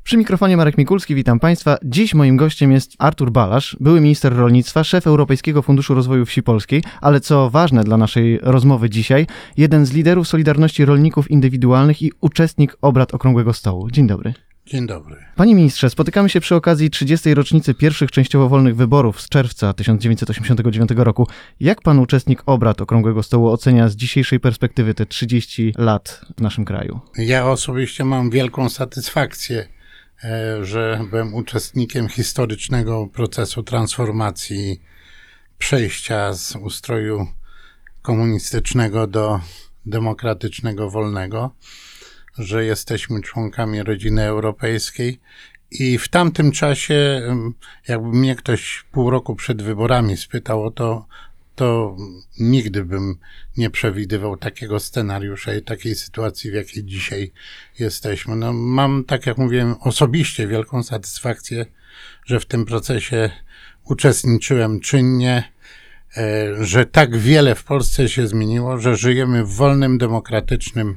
Przy mikrofonie Marek Mikulski, witam Państwa. Dziś moim gościem jest Artur Balasz, były minister rolnictwa, szef Europejskiego Funduszu Rozwoju Wsi Polskiej, ale co ważne dla naszej rozmowy dzisiaj, jeden z liderów Solidarności Rolników Indywidualnych i uczestnik obrad Okrągłego Stołu. Dzień dobry. Dzień dobry. Panie ministrze, spotykamy się przy okazji 30. rocznicy pierwszych częściowo wolnych wyborów z czerwca 1989 roku. Jak pan uczestnik obrad Okrągłego Stołu ocenia z dzisiejszej perspektywy te 30 lat w naszym kraju? Ja osobiście mam wielką satysfakcję, że byłem uczestnikiem historycznego procesu transformacji, przejścia z ustroju komunistycznego do demokratycznego, wolnego, że jesteśmy członkami rodziny europejskiej i w tamtym czasie, jakby mnie ktoś pół roku przed wyborami spytał o to nigdy bym nie przewidywał takiego scenariusza i takiej sytuacji, w jakiej dzisiaj jesteśmy. No, mam, tak jak mówiłem, osobiście wielką satysfakcję, że w tym procesie uczestniczyłem czynnie, że tak wiele w Polsce się zmieniło, że żyjemy w wolnym, demokratycznym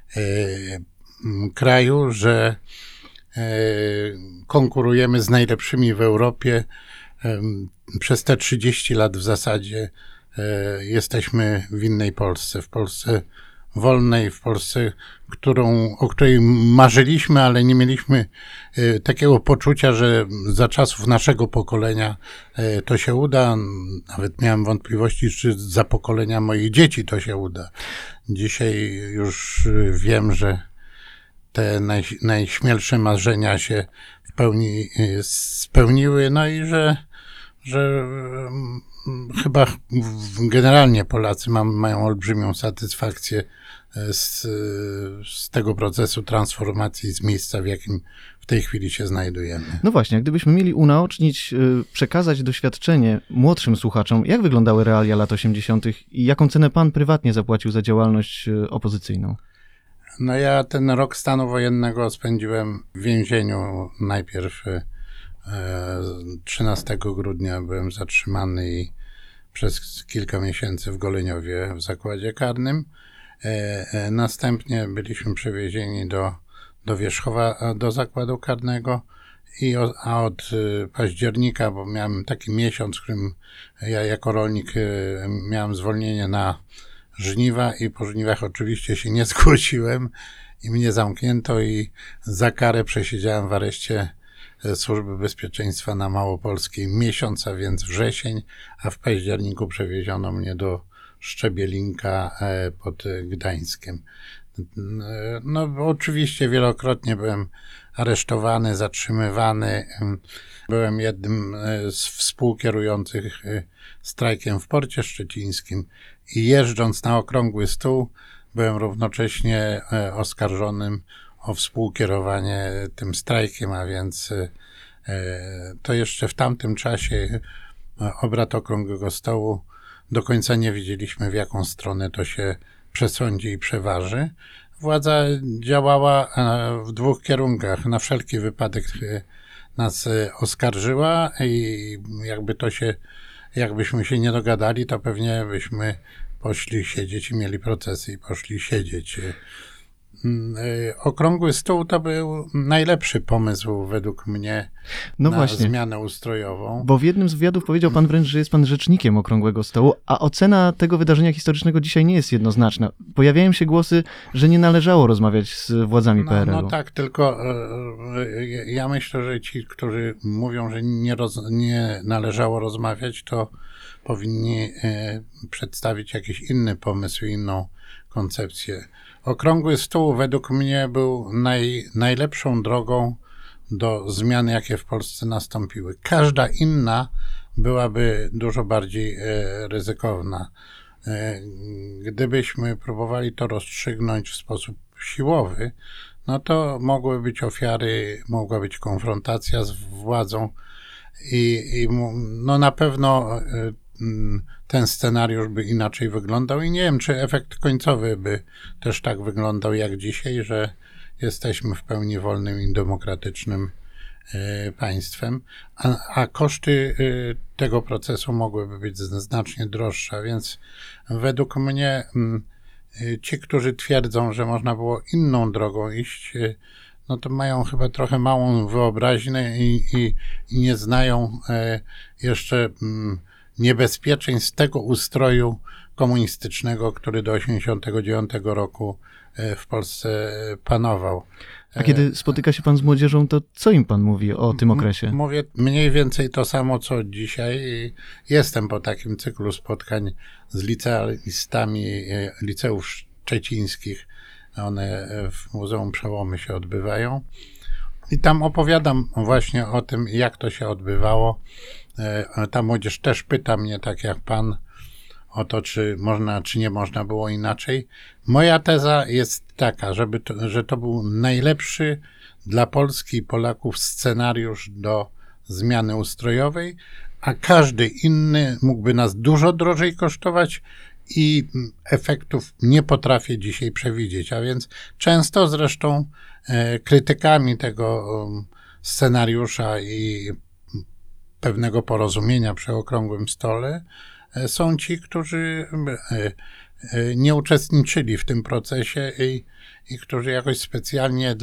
kraju, że konkurujemy z najlepszymi w Europie. Przez te 30 lat w zasadzie jesteśmy w innej Polsce, w Polsce wolnej, w Polsce, o której marzyliśmy, ale nie mieliśmy takiego poczucia, że za czasów naszego pokolenia to się uda. Nawet miałem wątpliwości, czy za pokolenia moich dzieci to się uda. Dzisiaj już wiem, że te najśmielsze marzenia się w pełni spełniły, no i że chyba generalnie Polacy mają olbrzymią satysfakcję z tego procesu transformacji, z miejsca, w jakim w tej chwili się znajdujemy. No właśnie, gdybyśmy mieli unaocznić, przekazać doświadczenie młodszym słuchaczom, jak wyglądały realia lat 80. i jaką cenę pan prywatnie zapłacił za działalność opozycyjną? No ja ten rok stanu wojennego spędziłem w więzieniu. Najpierw 13 grudnia byłem zatrzymany i przez kilka miesięcy w Goleniowie w zakładzie karnym. Następnie byliśmy przewiezieni do Wierzchowa, do zakładu karnego, a od października, bo miałem taki miesiąc, w którym ja jako rolnik miałem zwolnienie na żniwa i po żniwach oczywiście się nie zgłosiłem i mnie zamknięto i za karę przesiedziałem w areszcie Służby Bezpieczeństwa na Małopolskiej miesiąc, a więc wrzesień, a w październiku przewieziono mnie do Szczebielinka pod Gdańskiem. No oczywiście wielokrotnie byłem aresztowany, zatrzymywany. Byłem jednym z współkierujących strajkiem w Porcie Szczecińskim i jeżdżąc na Okrągły Stół byłem równocześnie oskarżonym o współkierowanie tym strajkiem, a więc to jeszcze w tamtym czasie obrad Okrągłego Stołu do końca nie wiedzieliśmy, w jaką stronę to się przesądzi i przeważy. Władza działała w dwóch kierunkach. Na wszelki wypadek nas oskarżyła i jakbyśmy się nie dogadali, to pewnie byśmy poszli siedzieć i mieli procesy i poszli siedzieć. Okrągły Stół to był najlepszy pomysł według mnie na zmianę ustrojową. Bo w jednym z wywiadów powiedział pan wręcz, że jest pan rzecznikiem Okrągłego Stołu, a ocena tego wydarzenia historycznego dzisiaj nie jest jednoznaczna. Pojawiają się głosy, że nie należało rozmawiać z władzami PRL-u. No tak, tylko ja myślę, że ci, którzy mówią, że nie należało rozmawiać, to powinni przedstawić jakiś inny pomysł, inną koncepcję. Okrągły Stół według mnie był najlepszą drogą do zmian, jakie w Polsce nastąpiły. Każda inna byłaby dużo bardziej ryzykowna. Gdybyśmy próbowali to rozstrzygnąć w sposób siłowy, no to mogły być ofiary, mogła być konfrontacja z władzą i no na pewno ten scenariusz by inaczej wyglądał i nie wiem, czy efekt końcowy by też tak wyglądał jak dzisiaj, że jesteśmy w pełni wolnym i demokratycznym państwem, a koszty tego procesu mogłyby być znacznie droższe, więc według mnie ci, którzy twierdzą, że można było inną drogą iść, no to mają chyba trochę małą wyobraźnię i nie znają jeszcze niebezpieczeństw tego ustroju komunistycznego, który do 1989 roku w Polsce panował. A kiedy spotyka się pan z młodzieżą, to co im pan mówi o tym okresie? Mówię mniej więcej to samo, co dzisiaj. Jestem po takim cyklu spotkań z licealistami liceów szczecińskich. One w Muzeum Przełomy się odbywają. I tam opowiadam właśnie o tym, jak to się odbywało. Ta młodzież też pyta mnie, tak jak pan, o to, czy można, czy nie można było inaczej. Moja teza jest taka, że to był najlepszy dla Polski i Polaków scenariusz do zmiany ustrojowej, a każdy inny mógłby nas dużo drożej kosztować i efektów nie potrafię dzisiaj przewidzieć. A więc często zresztą krytykami tego scenariusza i pewnego porozumienia przy okrągłym stole są ci, którzy nie uczestniczyli w tym procesie i którzy jakoś specjalnie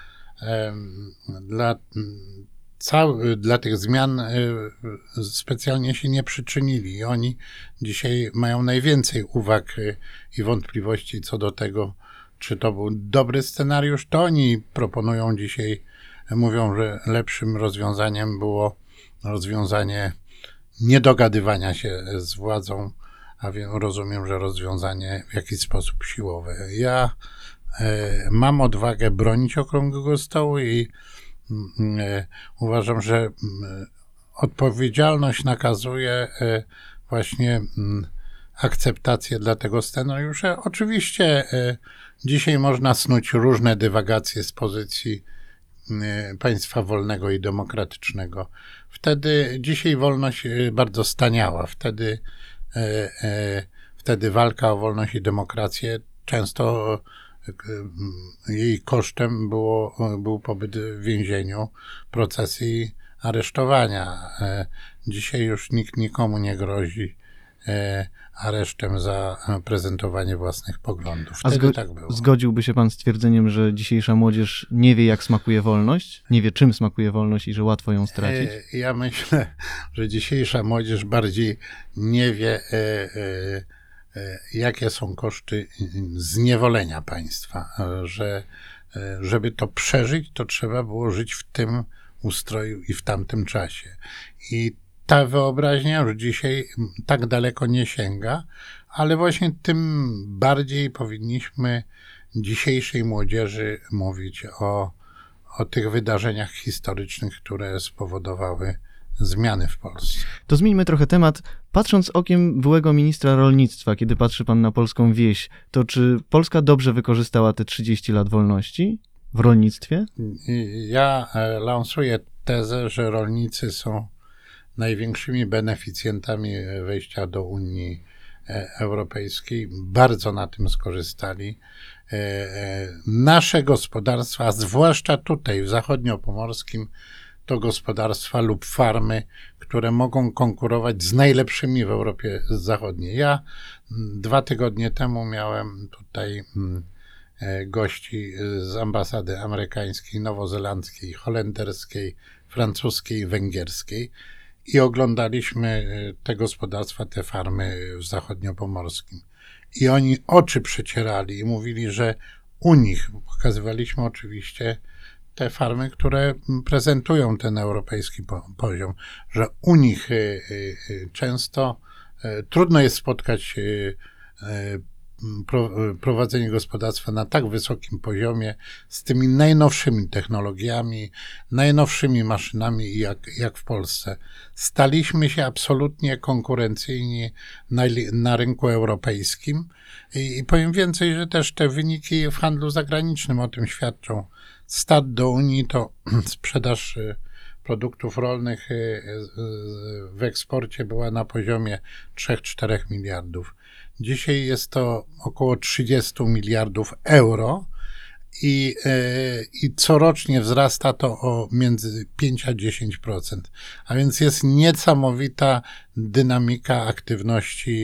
dla tych zmian specjalnie się nie przyczynili. I oni dzisiaj mają najwięcej uwag i wątpliwości co do tego, czy to był dobry scenariusz. To oni proponują dzisiaj, mówią, że lepszym rozwiązaniem było rozwiązanie niedogadywania się z władzą, a rozumiem, że rozwiązanie w jakiś sposób siłowe. Ja mam odwagę bronić okrągłego stołu i uważam, że odpowiedzialność nakazuje właśnie akceptację dla tego scenariusza. Oczywiście dzisiaj można snuć różne dywagacje z pozycji państwa wolnego i demokratycznego. Dzisiaj wolność bardzo staniała. Wtedy walka o wolność i demokrację często jej kosztem był pobyt w więzieniu, procesy i aresztowania. Dzisiaj już nikt nikomu nie grozi aresztem za prezentowanie własnych poglądów. Wtedy tak było. Zgodziłby się pan z twierdzeniem, że dzisiejsza młodzież nie wie, jak smakuje wolność? Nie wie, czym smakuje wolność i że łatwo ją stracić? Ja myślę, że dzisiejsza młodzież bardziej nie wie, jakie są koszty zniewolenia państwa. Że żeby to przeżyć, to trzeba było żyć w tym ustroju i w tamtym czasie. I ta wyobraźnia już dzisiaj tak daleko nie sięga, ale właśnie tym bardziej powinniśmy dzisiejszej młodzieży mówić o tych wydarzeniach historycznych, które spowodowały zmiany w Polsce. To zmieńmy trochę temat. Patrząc okiem byłego ministra rolnictwa, kiedy patrzy pan na polską wieś, to czy Polska dobrze wykorzystała te 30 lat wolności w rolnictwie? Ja lansuję tezę, że rolnicy są największymi beneficjentami wejścia do Unii Europejskiej. Bardzo na tym skorzystali. Nasze gospodarstwa, a zwłaszcza tutaj w zachodniopomorskim, to gospodarstwa lub farmy, które mogą konkurować z najlepszymi w Europie Zachodniej. Ja 2 tygodnie temu miałem tutaj gości z ambasady amerykańskiej, nowozelandzkiej, holenderskiej, francuskiej, węgierskiej i oglądaliśmy te gospodarstwa, te farmy w zachodniopomorskim. I oni oczy przecierali i mówili, że u nich, pokazywaliśmy oczywiście te farmy, które prezentują ten europejski poziom, że u nich często trudno jest spotkać prowadzenie gospodarstwa na tak wysokim poziomie, z tymi najnowszymi technologiami, najnowszymi maszynami, jak w Polsce. Staliśmy się absolutnie konkurencyjni na rynku europejskim i powiem więcej, że też te wyniki w handlu zagranicznym o tym świadczą. Start do Unii to sprzedaż produktów rolnych w eksporcie była na poziomie 3-4 miliardów. Dzisiaj jest to około 30 miliardów euro i corocznie wzrasta to o między 5 a 10%. A więc jest niesamowita dynamika aktywności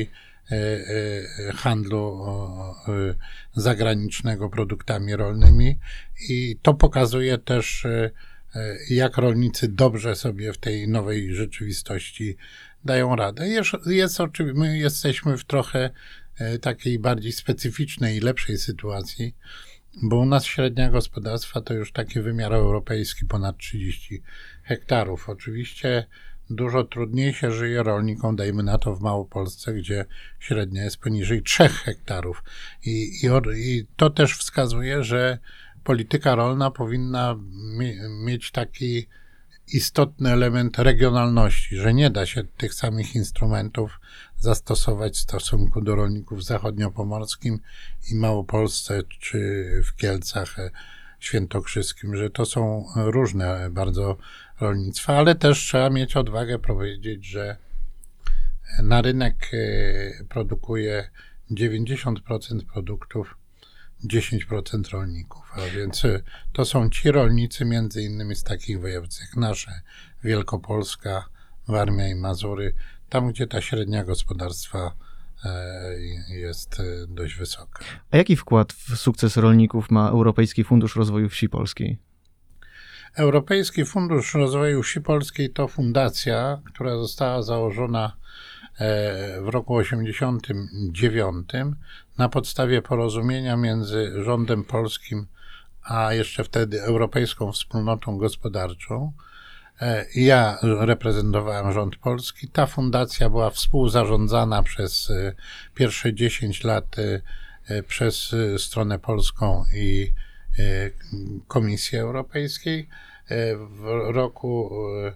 handlu zagranicznego produktami rolnymi i to pokazuje też, jak rolnicy dobrze sobie w tej nowej rzeczywistości dają radę. My jesteśmy w trochę takiej bardziej specyficznej i lepszej sytuacji, bo u nas średnia gospodarstwa to już taki wymiar europejski, ponad 30 hektarów. Oczywiście dużo trudniej się żyje rolnikom, dajmy na to w Małopolsce, gdzie średnia jest poniżej 3 hektarów. I to też wskazuje, że polityka rolna powinna mieć taki istotny element regionalności, że nie da się tych samych instrumentów zastosować w stosunku do rolników w zachodniopomorskim i Małopolsce, czy w Kielcach Świętokrzyskim, że to są różne bardzo rolnictwa, ale też trzeba mieć odwagę powiedzieć, że na rynek produkuje 90% produktów 10% rolników, a więc to są ci rolnicy między innymi z takich województw jak nasze, Wielkopolska, Warmia i Mazury, tam gdzie ta średnia gospodarstwa jest dość wysoka. A jaki wkład w sukces rolników ma Europejski Fundusz Rozwoju Wsi Polskiej? Europejski Fundusz Rozwoju Wsi Polskiej to fundacja, która została założona w roku 1989 na podstawie porozumienia między rządem polskim a jeszcze wtedy Europejską Wspólnotą Gospodarczą. Ja reprezentowałem rząd polski. Ta fundacja była współzarządzana przez pierwsze 10 lat przez stronę polską i Komisję Europejskiej. W roku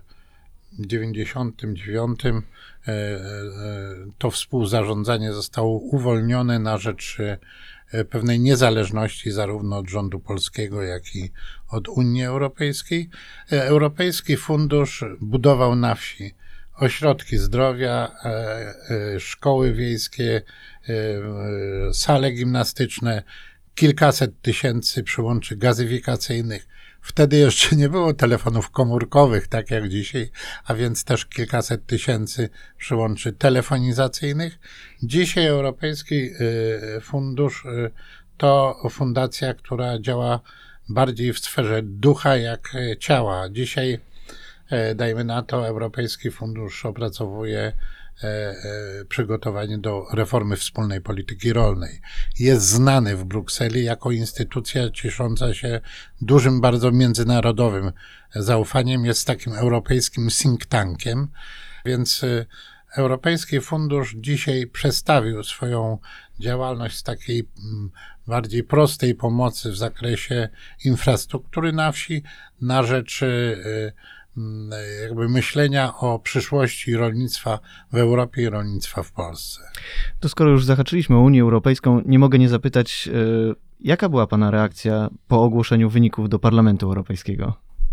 1999 to współzarządzanie zostało uwolnione na rzecz pewnej niezależności zarówno od rządu polskiego, jak i od Unii Europejskiej. Europejski Fundusz budował na wsi ośrodki zdrowia, szkoły wiejskie, sale gimnastyczne, kilkaset tysięcy przyłączy gazyfikacyjnych. Wtedy jeszcze nie było telefonów komórkowych, tak jak dzisiaj, a więc też kilkaset tysięcy przyłączy telefonizacyjnych. Dzisiaj Europejski Fundusz to fundacja, która działa bardziej w sferze ducha jak ciała. Dzisiaj, dajmy na to, Europejski Fundusz opracowuje przygotowanie do reformy wspólnej polityki rolnej. Jest znany w Brukseli jako instytucja ciesząca się dużym, bardzo międzynarodowym zaufaniem. Jest takim europejskim think tankiem, więc Europejski Fundusz dzisiaj przestawił swoją działalność z takiej bardziej prostej pomocy w zakresie infrastruktury na wsi na rzecz jakby myślenia o przyszłości rolnictwa w Europie i rolnictwa w Polsce. To skoro już zahaczyliśmy o Unię Europejską, nie mogę nie zapytać, jaka była Pana reakcja po ogłoszeniu wyników do Parlamentu Europejskiego?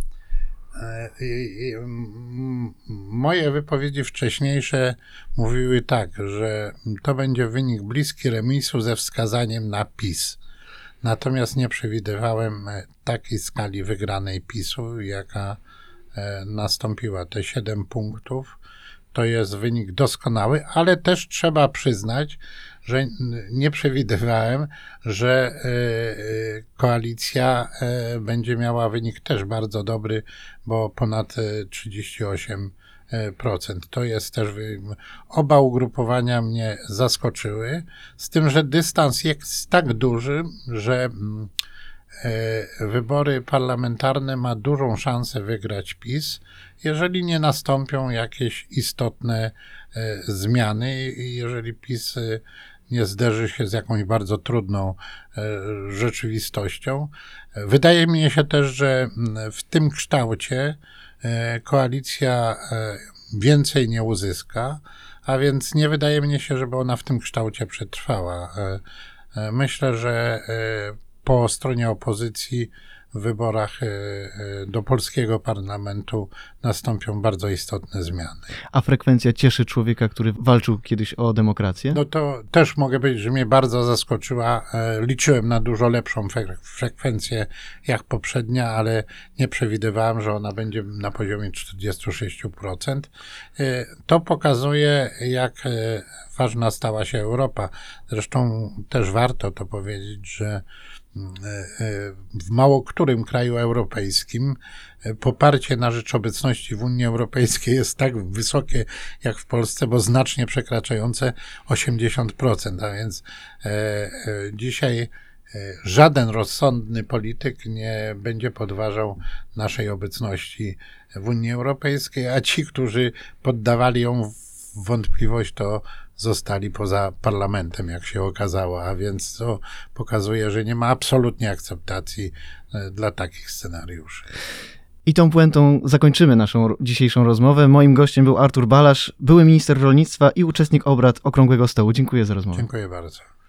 Moje wypowiedzi wcześniejsze mówiły tak, że to będzie wynik bliski remisu ze wskazaniem na PiS. Natomiast nie przewidywałem takiej skali wygranej PiS-u, jaka nastąpiła. Te 7 punktów to jest wynik doskonały, ale też trzeba przyznać, że nie przewidywałem, że koalicja będzie miała wynik też bardzo dobry, bo ponad 38%. To jest też, oba ugrupowania mnie zaskoczyły, z tym, że dystans jest tak duży, że wybory parlamentarne ma dużą szansę wygrać PiS, jeżeli nie nastąpią jakieś istotne zmiany i jeżeli PiS nie zderzy się z jakąś bardzo trudną rzeczywistością. Wydaje mi się też, że w tym kształcie koalicja więcej nie uzyska, a więc nie wydaje mi się, żeby ona w tym kształcie przetrwała. Myślę, że po stronie opozycji wyborach do polskiego parlamentu nastąpią bardzo istotne zmiany. A frekwencja cieszy człowieka, który walczył kiedyś o demokrację? No to też mogę powiedzieć, że mnie bardzo zaskoczyła. Liczyłem na dużo lepszą frekwencję jak poprzednia, ale nie przewidywałem, że ona będzie na poziomie 46%. To pokazuje, jak ważna stała się Europa. Zresztą też warto to powiedzieć, że w mało którym kraju europejskim poparcie na rzecz obecności w Unii Europejskiej jest tak wysokie jak w Polsce, bo znacznie przekraczające 80%, a więc dzisiaj żaden rozsądny polityk nie będzie podważał naszej obecności w Unii Europejskiej, a ci, którzy poddawali ją w wątpliwość, to zostali poza parlamentem, jak się okazało, a więc to pokazuje, że nie ma absolutnie akceptacji dla takich scenariuszy. I tą puentą zakończymy naszą dzisiejszą rozmowę. Moim gościem był Artur Balasz, były minister rolnictwa i uczestnik obrad Okrągłego Stołu. Dziękuję za rozmowę. Dziękuję bardzo.